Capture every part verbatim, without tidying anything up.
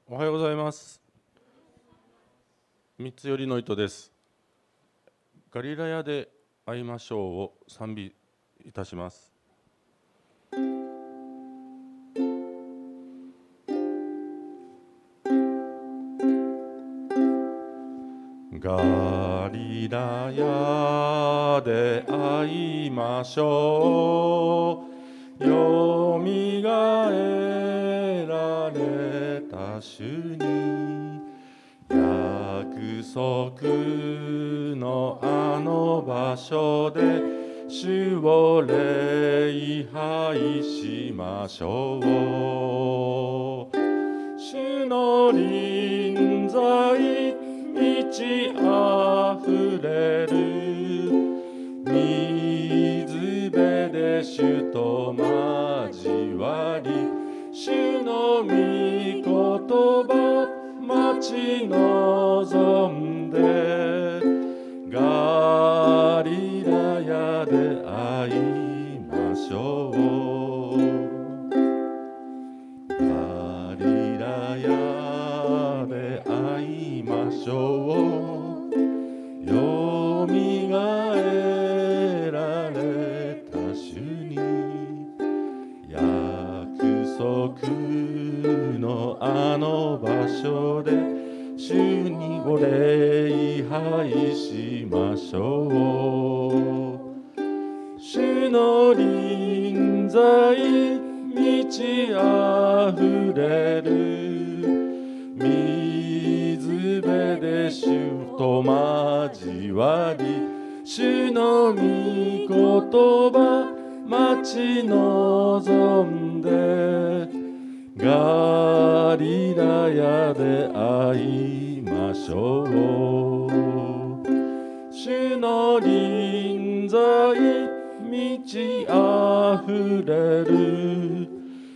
おはようございます。三つ寄りの糸です。ガリラヤで会いましょうを賛美いたします。ガリラヤで会いましょう、よみがえられた主に約束のあの場所で主を礼拝しましょう。主の臨在満ちあふれる水辺で主と交わり、主の御言葉待ち望んでガリラヤで会いましょう。ガリラヤで会いましょう、よみがえられた主に約束のあの場所で主にお礼拝しましょう。主の臨在満ちあふれる水辺で主と交わり、主の御言葉待ち望んでガリラヤで会いましょう。主の臨在満ちあふれる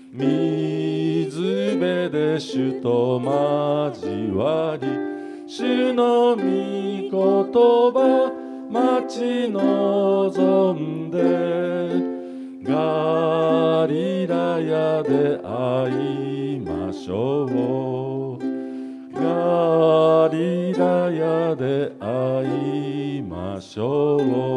水辺で主と交わり、主の御言葉待ち望んでガリラヤで会いましょう。ガリラヤで会いましょう。